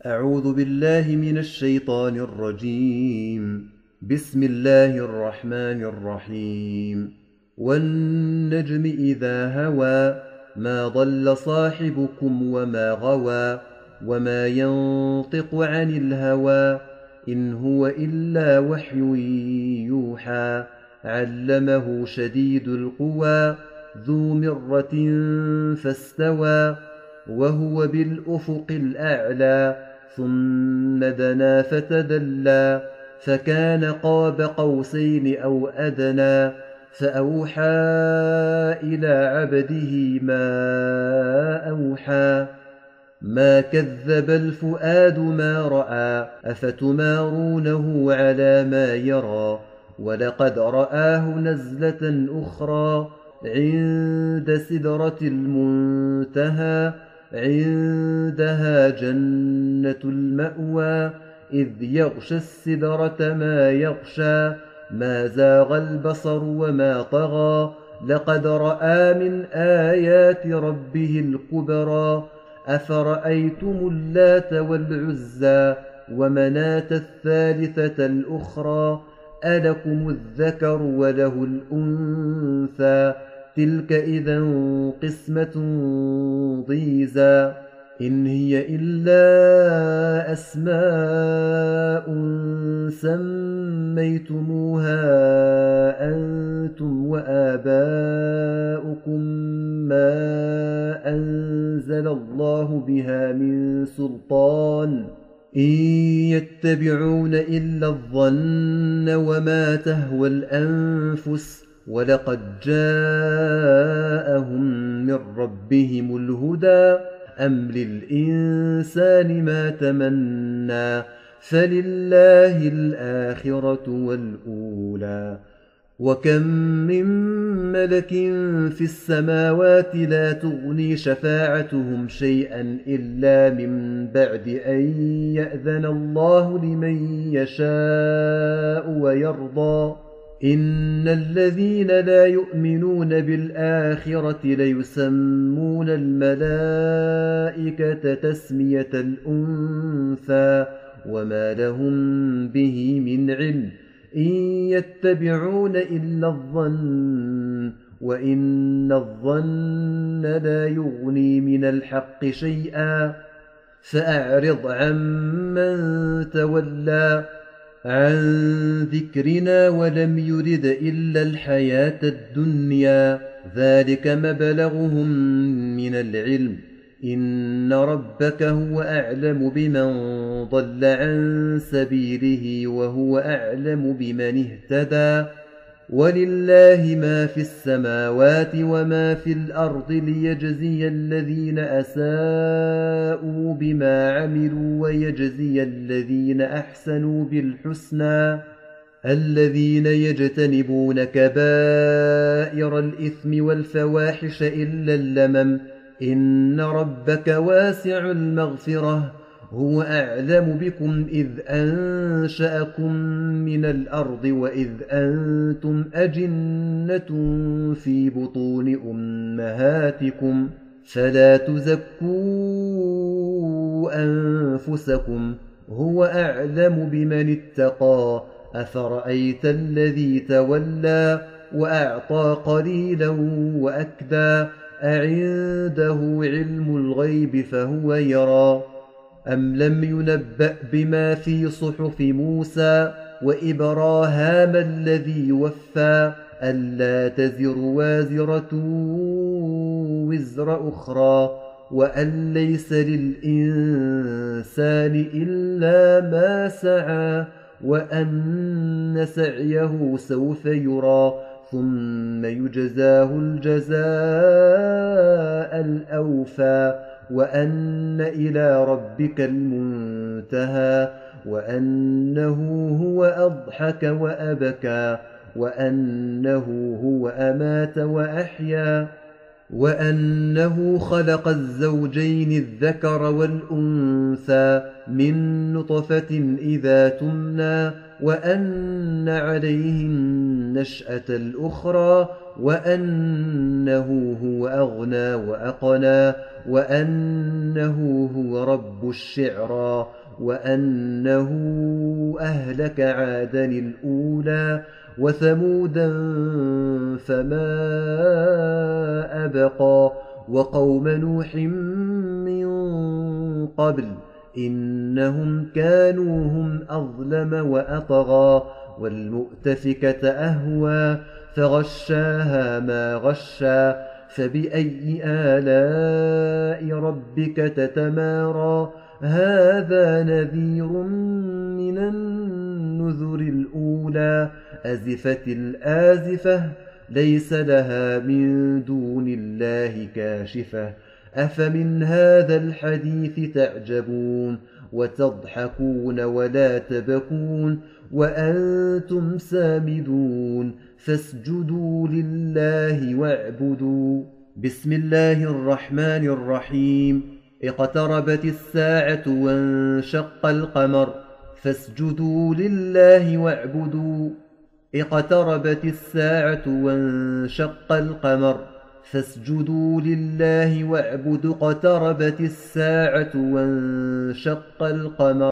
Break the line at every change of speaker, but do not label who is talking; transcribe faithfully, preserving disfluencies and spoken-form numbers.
أعوذ بالله من الشيطان الرجيم. بسم الله الرحمن الرحيم. والنجم إذا هوى ما ضل صاحبكم وما غوى وما ينطق عن الهوى إن هو إلا وحي يوحى علمه شديد القوى ذو مرة فاستوى وهو بالأفق الأعلى ثم دنا فتدلى فكان قاب قوسين أو أدنى فأوحى إلى عبده ما أوحى ما كذب الفؤاد ما رأى أفتمارونه على ما يرى ولقد رآه نزلة أخرى عند سدرة المنتهى عندها جنة المأوى إذ يغشى السدرة ما يغشى ما زاغ البصر وما طغى لقد رأى من آيات ربه الكبرى أفرأيتم اللات والعزى ومناة الثالثة الأخرى ألكم الذكر وله الأنثى تلك إذا قسمة ضيزى إن هي إلا أسماء سميتموها أنتم وآباؤكم ما أنزل الله بها من سلطان إن يتبعون إلا الظن وما تهوى الأنفس ولقد جاءهم من ربهم الهدى أم للإنسان ما تمنى فلله الآخرة والأولى وكم من ملك في السماوات لا تغني شفاعتهم شيئا إلا من بعد أن يأذن الله لمن يشاء ويرضى إن الذين لا يؤمنون بالآخرة ليسمون الملائكة تسمية الأنثى وما لهم به من علم إن يتبعون إلا الظن وإن الظن لا يغني من الحق شيئا فأعرض عمن تولى عن ذكرنا ولم يرد إلا الحياة الدنيا ذلك مبلغهم من العلم إن ربك هو أعلم بمن ضل عن سبيله وهو أعلم بمن اهتدى ولله ما في السماوات وما في الأرض ليجزي الذين أساءوا بما عملوا ويجزي الذين أحسنوا بالحسنى الذين يجتنبون كبائر الإثم والفواحش إلا اللمم إن ربك واسع المغفرة هو أعلم بكم إذ أنشأكم من الأرض وإذ أنتم أجنة في بطون أمهاتكم فلا تزكوا أنفسكم هو أعلم بمن اتقى أفرأيت الذي تولى وأعطى قليلا وأكدى أعنده علم الغيب فهو يرى أم لم ينبأ بما في صحف موسى وإبراهام الذي وفى ألا تزر وازرة وزر أخرى وأن ليس للإنسان إلا ما سعى وأن سعيه سوف يرى ثم يجزاه الجزاء الأوفى وأن إلى ربك المنتهى وأنه هو أضحك وأبكى وأنه هو أمات وأحيا وأنه خلق الزوجين الذكر والأنثى من نطفة إذا تمنى وأن عليه النشأة الأخرى وأنه هو أغنى وأقنى وأنه هو رب الشعرى وأنه أهلك عادا الأولى وثمودا فما أبقى وقوم نوح من قبل إنهم كانوا هم أظلم وأطغى والمؤتفكة أهوى فغشاها ما غشى فبأي آلاء ربك تتمارى هذا نذير من النذر الأولى أزفت الآزفة ليس لها من دون الله كاشفة أفمن هذا الحديث تعجبون وتضحكون ولا تبكون وأنتم سامدون فاسجدوا لله واعبدوا بسم الله الرحمن الرحيم اقتربت الساعة وانشق القمر فاسجدوا لله واعبدوا اقتربت الساعة وانشق القمر فاسجدوا لله واعبدوا اقتربت الساعة وانشق القمر